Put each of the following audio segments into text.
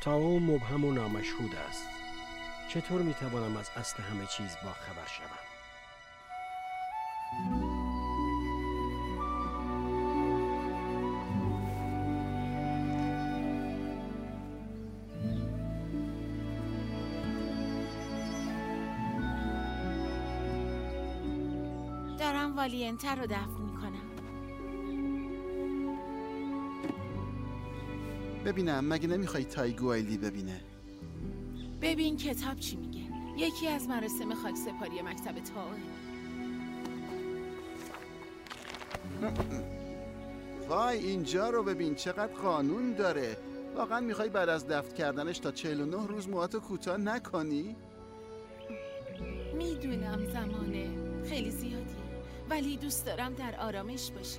تائو مبهم و نامشهود است. چطور میتوانم از اصل همه چیز با خبر شوم؟ دارم والینتر رو دفن میکنم. ببینم مگه نمیخوای تایگوایلی ببینه؟ ببین کتاب چی میگه. یکی از مراسم خاکسپاری مکتب تائو. وای اینجا رو ببین چقدر قانون داره. واقعا میخوای بعد از دفن کردنش تا 49 روز موهاتو کوتاه نکنی؟ میدونم زمانه خیلی زیادی، ولی دوست دارم در آرامش باشه.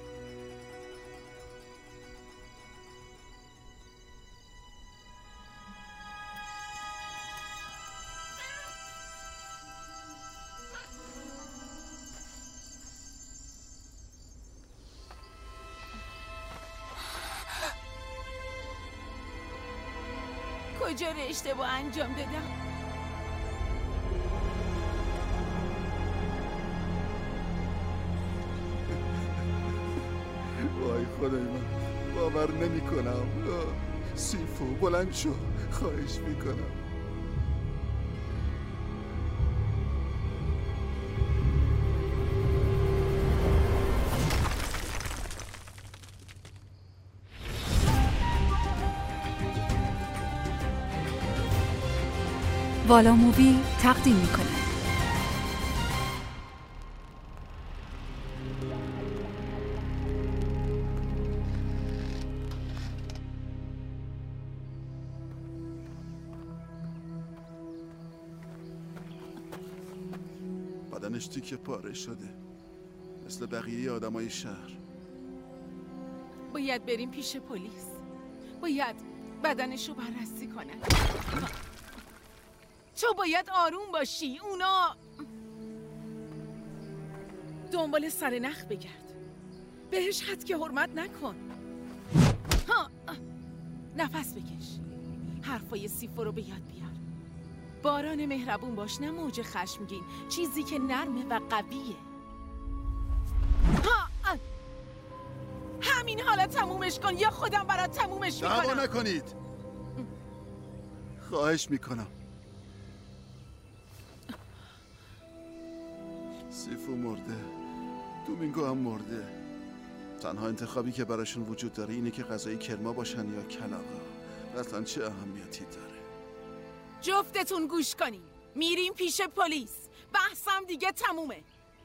کجا رو اشتباه انجام دادم؟ وای خدای من باور نمی کنم. سیفو بلند شو خواهش میکنم. والا مووی تقدیم میکنه. بدنش تیکه پاره شده مثل بقیه آدمای شهر. باید بریم پیش پلیس. باید بدنشو بررسی کنن. تو باید آروم باشی. اونا دنبال سر نخ بگرد. بهش حد که حرمت نکن. نفس بکش. حرفای سیفو رو به یاد بیار. باران مهربون باش، نه موج خشمگین. چیزی که نرمه و قویه. همین حالا تمومش کن یا خودم برات تمومش میکنم. دعوا نکنید. خواهش میکنم. سیفو مرده، دومینگو هم مرده. تنها انتخابی که براشون وجود داره اینه که غذای کرما باشن یا کلاغا. اصلا چه اهمیتی داره؟ جفتتون گوش کنین. میریم پیش پلیس. بحثم دیگه تمومه.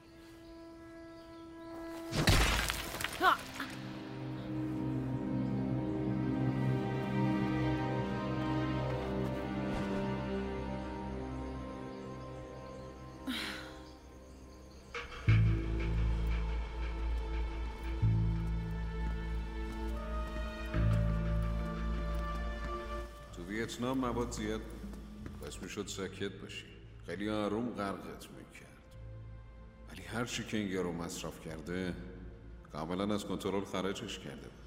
ویتنام مواد زیاد بس میشد ساکت باشی. خیلی آروم غرقت میکرد. ولی هر چی که این یارو مصرف کرده کاملا از کنترل خارجش کرده بود.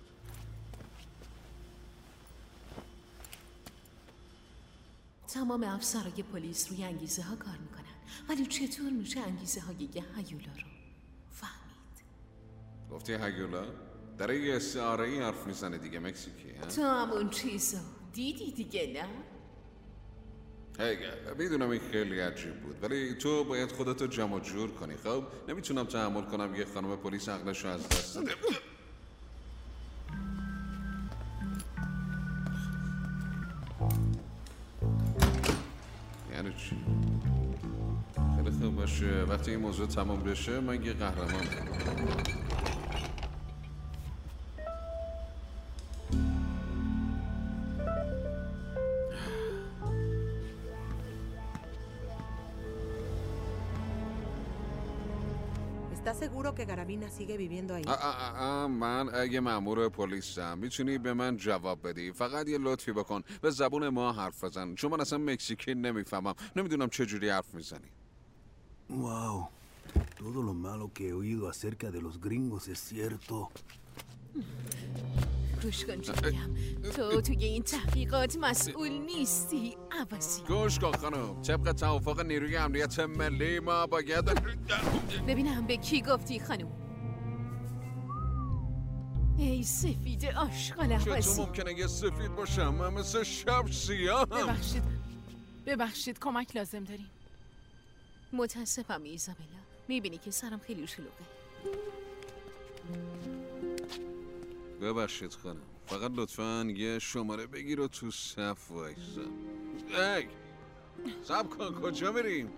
تمام افسرهای پلیس روی انگیزه ها کار میکنن، ولی چطور میشه انگیزه های یه هیولا رو فهمید؟ گفتی هیولا؟ در یه استعاره‌ای حرف میزنه دیگه، مکزیکی ها؟ تو همون چیزو دیدی دیگه نه؟ میدونم این خیلی عجیب بود، ولی تو باید خودتو جمع جور کنی. خب نمیتونم تحمل کنم یه خانم پلیس عقلشو از دست داده. یعنی چی؟ خیلی خوب باشه، وقتی این موضوع تمام بشه من یه قهرمانم. ¿Estás seguro que Garavina sigue viviendo ahí? من یه مأمور پلیسم. میتونی به من جواب بدی؟ فقط یه لطفی بکن، به زبون ما حرف بزن، چون من اصلا مکزیکی نمیفهمم. نمیدونم چه جوری حرف میزنی. Wow, todo lo malo que he oído acerca de los gringos es cierto. گوش کن چی میگم. تو توی این تحقیقات مسئول نیستی عوضی. گوش کن خانم، طبق توافق نیروی امنیت ملی ما باید ببینم به کی گفتی خانم؟ ای سفید آشغال عوضی. چطور ممکنه یه سفید باشم؟ من مثل شب سیاهم. ببخشید کمک لازم داریم. متاسفم ایزابلا، میبینی که سرم خیلی شلوغه. ببخشید خانم، فقط لطفاً یه شماره بگیر و تو صف وایسا. ای صبر کن، کجا بریم؟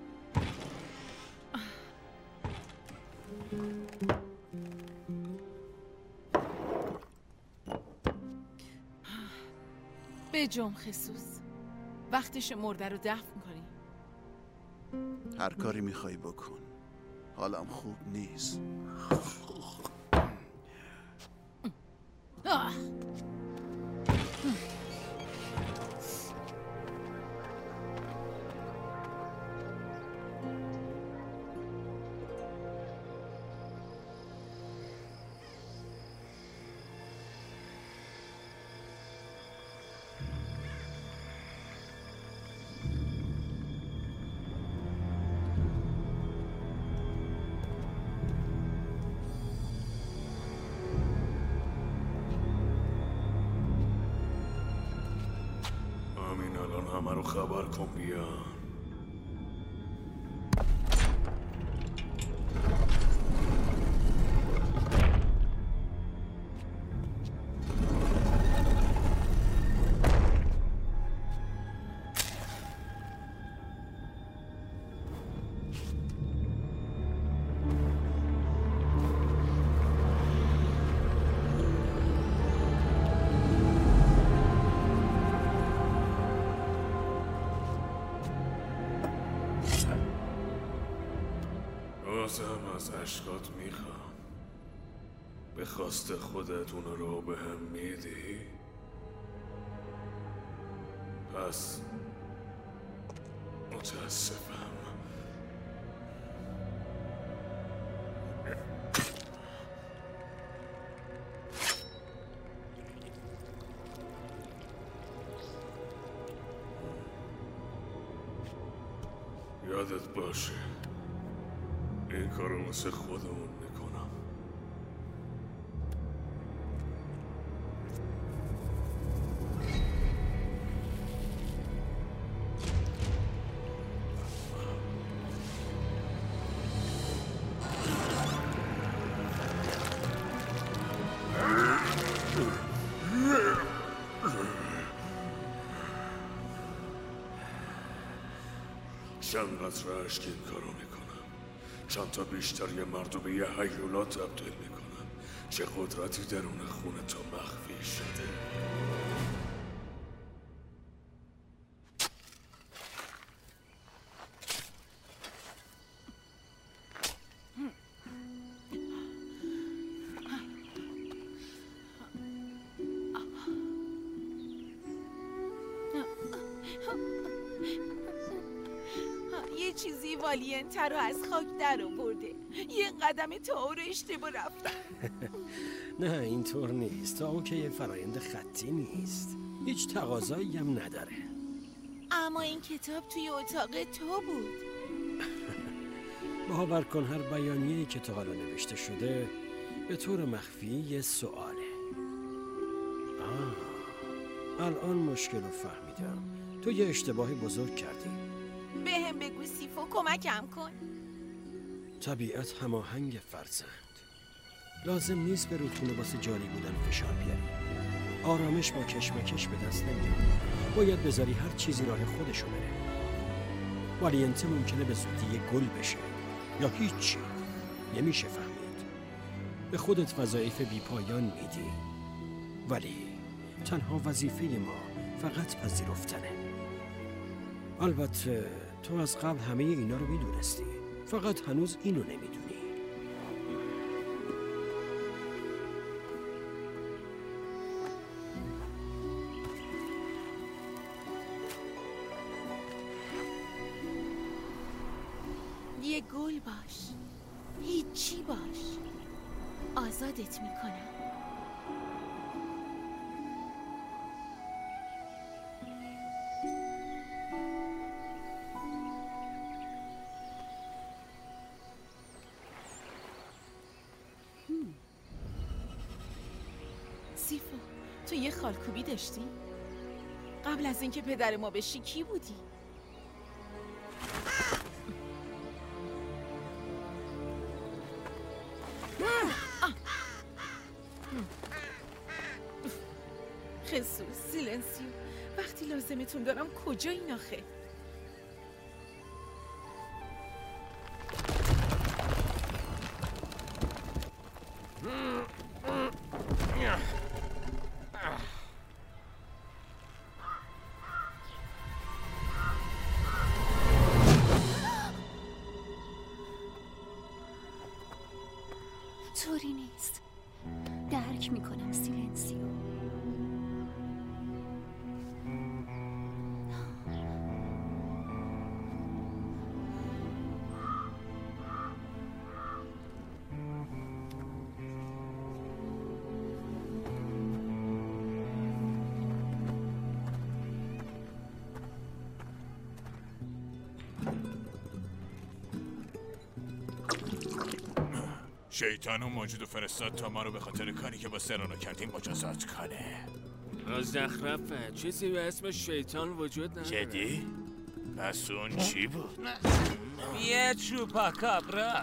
به جم خصوص وقتش مرده رو دفن کنی. هر کاری میخوای بکن، حالم خوب نیست. همه رو خبر کن بیان. بازم از عشقات میخوام. به خواست خودت اون رو به هم میدی؟ پس متاسفم. یادت باشه این کارو واسه خودمون میکنم. چند قطره اشک این کارو میکنم، چند تا بیشتر یه مرد رو به یه هیولا تبدیل میکنم. چه قدرتی درون خون تو مخفی شده. یه چیزی والینتر رو از خاک در آورده. یه قدم تا رو اشتباه رفتم. نه اینطور نیست. تا اون که یه فرایند خطی نیست، هیچ تقاضایی هم نداره. اما این کتاب توی اتاق تو بود. باور کن هر بیانیه‌ای که تا حالا نوشته شده به طور مخفی یه سواله. الان مشکل رو فهمیدم. تو یه اشتباه بزرگ کردی. به هم بگو سیفو، کمکم کن. طبیعت هماهنگ فرزند. لازم نیست به رودخونه واسه جاری بودن فشار بیاری. آرامش با کشمکش به دست نمیاد. باید بذاری هر چیزی راه خودشو بره. والینته ممکنه به زودی یه گل بشه یا هیچی. نمیشه فهمید. به خودت وظایف بیپایان میدی، ولی تنها وظیفه ما فقط پذیرفتنه. البته تو از قبل همه اینا رو میدونستی، فقط هنوز اینو نمیدونی. یه گل باش، هیچی باش، آزادت میکنم. تو یه خالکوبی داشتی؟ قبل از اینکه پدر ما بشی کی بودی؟ خصوص سیلنسیو، وقتی لازمتون دارم کجایی آخه؟ طوری نیست. درک میکنم سیلنسیو. شیطان و موجود فرستاد تا ما رو به خاطر کاری که با سرانا کردیم مجازات کنه. مزخرفه، چیزی به اسم شیطان وجود نداره. جدی؟ پس اون چی بود؟ یه چوپاکابرا،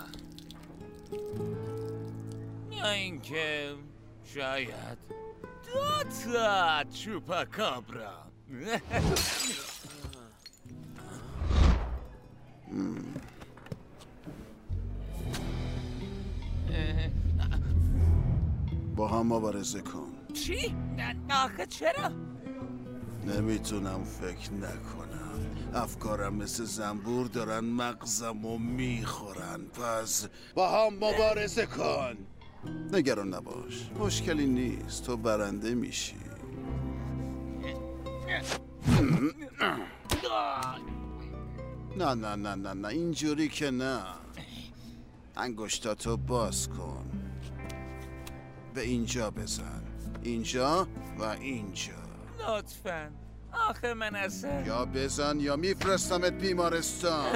یا اینکه شاید 2 تا چوپاکابرا. با هم مبارزه کن. چی؟ آخه چرا؟ نمیتونم فکر نکنم. افکارم مثل زنبور دارن مغزمو میخورن. پس با هم مبارزه کن. نگران نباش، مشکلی نیست، تو برنده میشی. نه نه نه نه نه، اینجوری که نه. انگشتاتو باز کن، به اینجا بزن، اینجا و اینجا. لطفاً، آخه من اصلا یا بزن یا میفرستمت بیمارستان.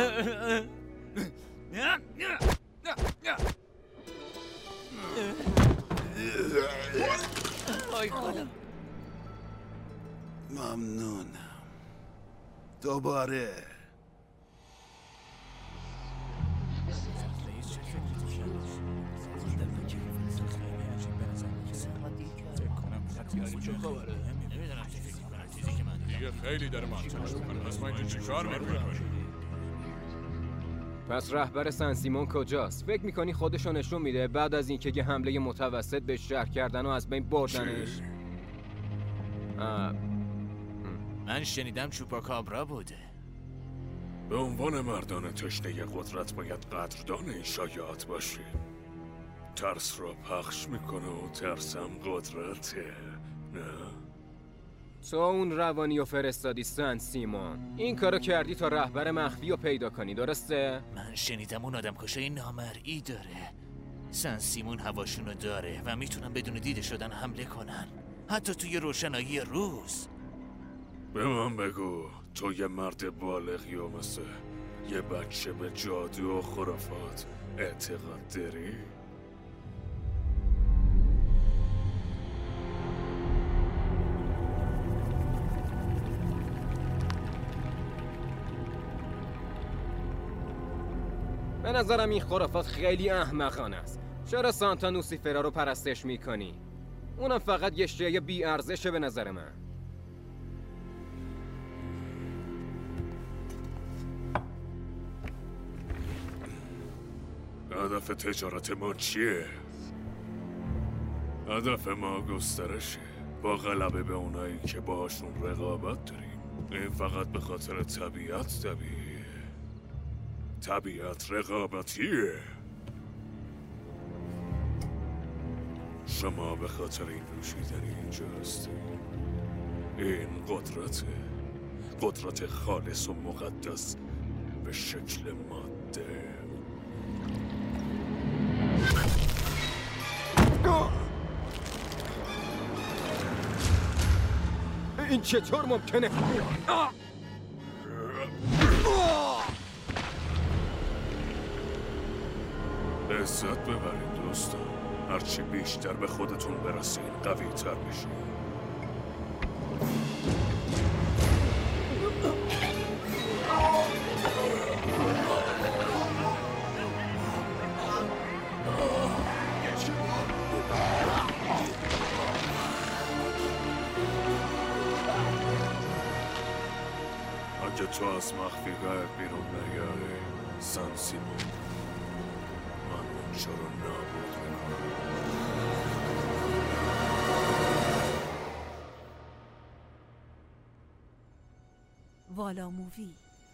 ممنونم. دوباره دیگه خیلی داره منطقش میکنه. پس ما اینجا چی کار میکنیم؟ پس رهبر سن سیمون کجاست؟ فکر میکنی خودشو نشون میده بعد از اینکه یه حمله متوسط به شهر کردن و از بین بردنش؟ من شنیدم چوپاکابرا بوده. به عنوان مردان تشنه قدرت باید قدردان این شایعات باشی. ترس را پخش میکنه و ترسم قدرته، نه؟ تو اون روانی و فرستادی سن سیمون. این کارو کردی تا رهبر مخفی رو پیدا کنی، درسته؟ من شنیدم اون آدم کشه نامرئی داره. سن سیمون هواشونو داره و میتونن بدون دیده شدن حمله کنن، حتی توی روشنایی روز. به من بگو، تو یه مرد بالغی و مثل یه بچه به جادو و خرافات اعتقاد داری؟ به نظرم این خرافات خیلی احمقانه است. چرا سانتا نوسیفرا رو پرستش میکنی؟ اونم فقط یه شیء بی ارزشه به نظر من. هدف تجارت ما چیه؟ هدف ما گسترشه، با غلبه به اونایی که باهاشون رقابت داریم. این فقط به خاطر طبیعت طبیعت رقابتیه. شما به خاطر این نوشیدنی اینجا هستید. این قدرت خالص و مقدس به شکل ماده. این چطور ممکنه؟ لذت ببرید دوستان. هرچی بیشتر به خودتون برسید قوی تر میشید. تو از مخفیگاه بیرون نیای سن سیمون، من اونجا رو نابود میکنم. والا مووی.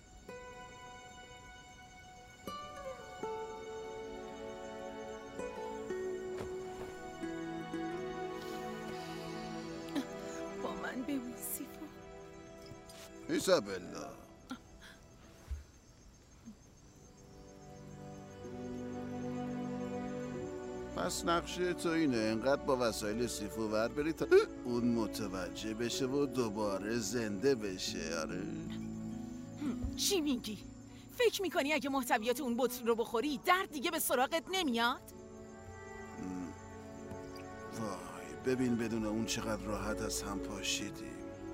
با من بمون سیفو. ایزابلا، پس نقشه تو اینه انقدر با وسایل سیفو ور بری تا اون متوجه بشه و دوباره زنده بشه. آره چی میگی؟ فکر میکنی اگه محتویات اون بطری رو بخوری درد دیگه به سراغت نمیاد؟ وای ببین بدون اون چقدر راحت از هم پاشیدیم.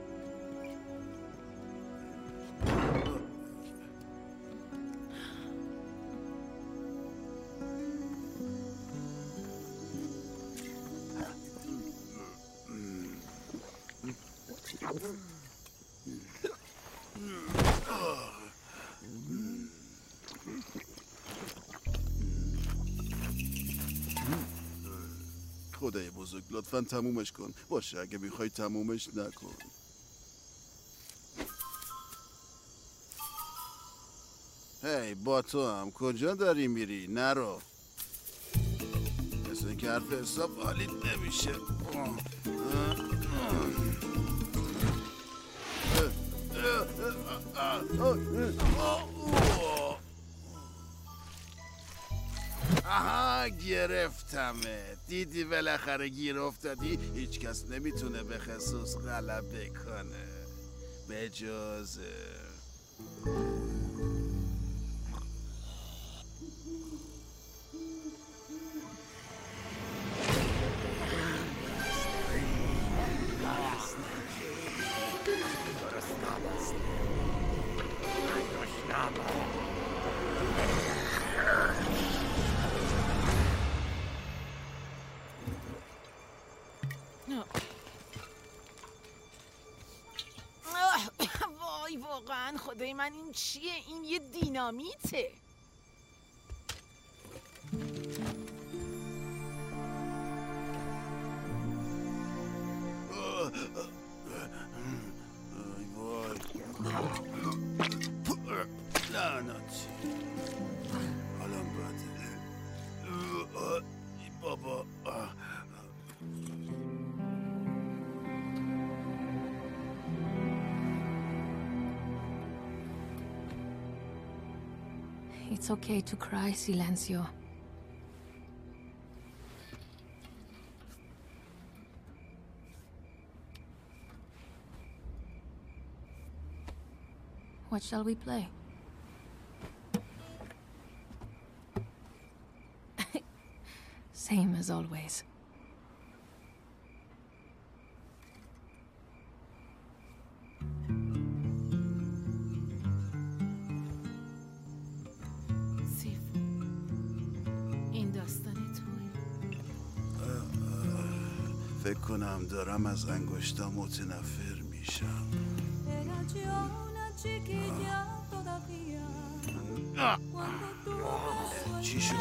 خدای بزرگ لطفاً تمومش کن. باشه اگه میخوای تمومش نکن. هی با تو هم کجا داری میری؟ نرو. مثل اینکه حرف حساب حالیت نمیشه. آها گرفتمه. دیدی بالاخره گیر افتادی. هیچ کس نمیتونه به خصوص غلبه کنه به جز وای واقعا خدای من این چیه؟ این یه دینامیته. لعنتی حالم بده. بابا It's okay to cry, Silencio. What shall we play? Same as always. فکر کنم دارم از انگشتا متنفر میشم. چی شد؟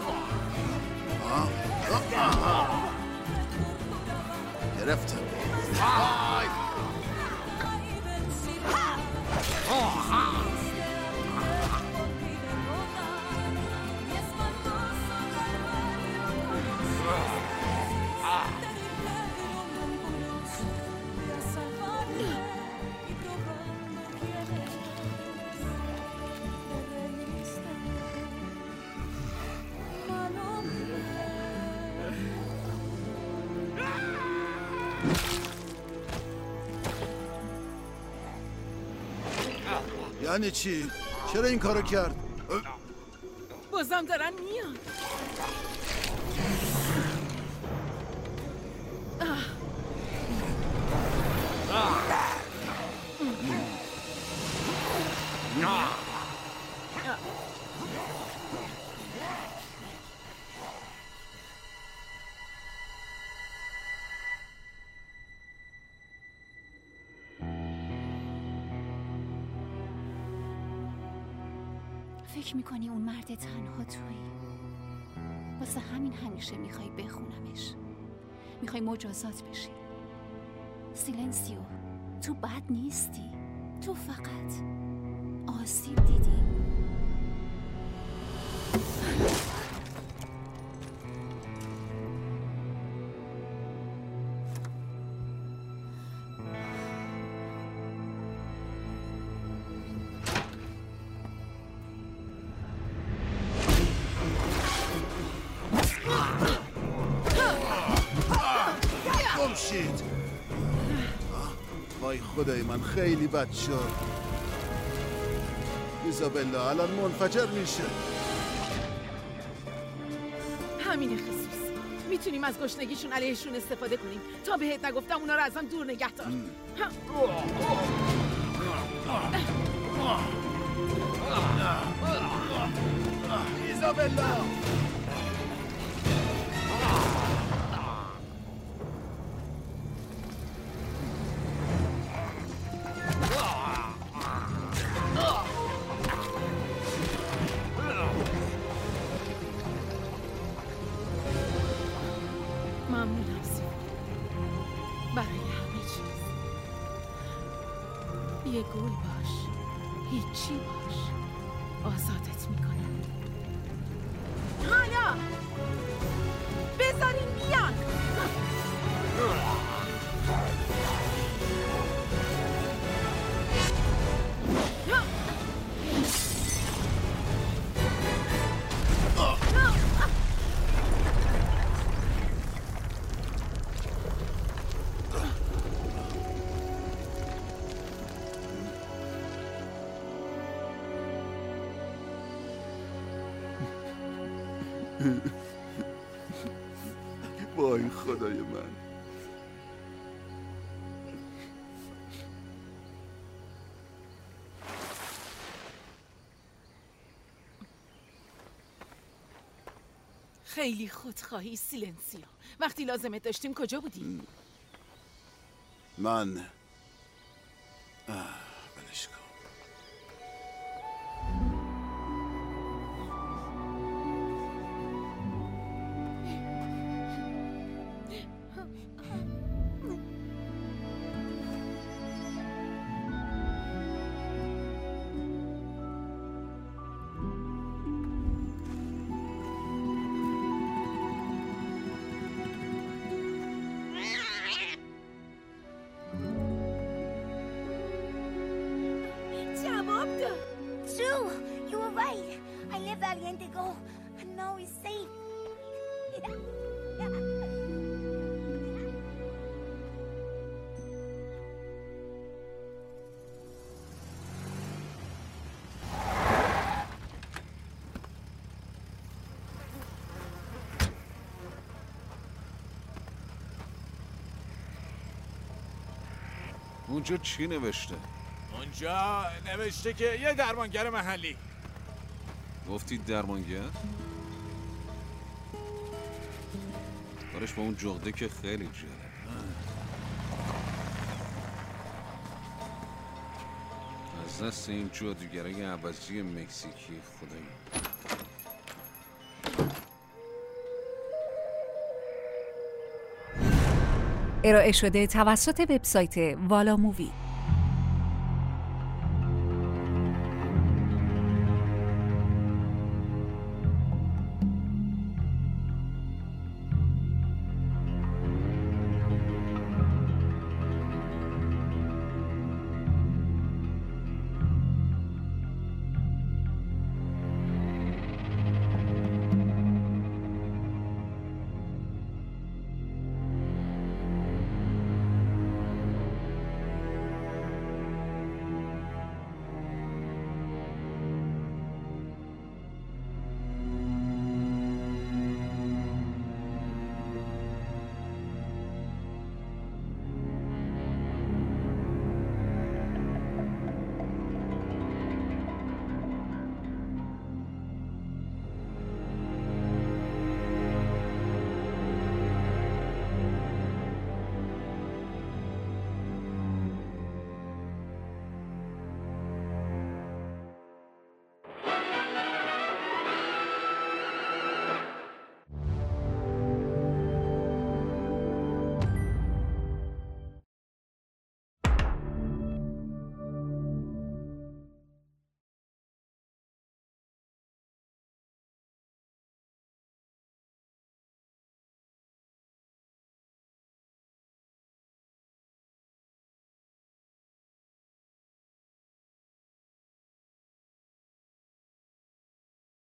گرفتم. یعنی چی؟ چرا این کارو کرد؟ بازم دارن میان. فکر میکنی اون مرد تنها تویی؟ واسه همین همیشه میخوای بخونمش، میخوای مجازات بشی. سیلنسیو، تو بد نیستی، تو فقط آسیب دیدی. وای خدای من خیلی بد شد. ایزابلا الان منفجر میشه. همین خصوص میتونیم از گشنگیشون علیهشون استفاده کنیم. تا بهت نگفتم اونا رو ازم دور نگه دار. ایزابلا ممنونم سیمون برای همه چیز. یه گل باش، هیچی باش، آزادت میکنم. حالا بذارین بیان. وای خدای من. خیلی خودخواهی سیلنسیو. وقتی لازمت داشتیم کجا بودی؟ من بلش کن. اونجا چی نوشته؟ اونجا نوشته که یه درمانگر محلی. گفتی درمانگر؟ کارش با اون جغده که خیلی جالب. از دست این جادوگرای عوضی مکزیکی خدایی. ارائه شده توسط وبسایت والا مووی.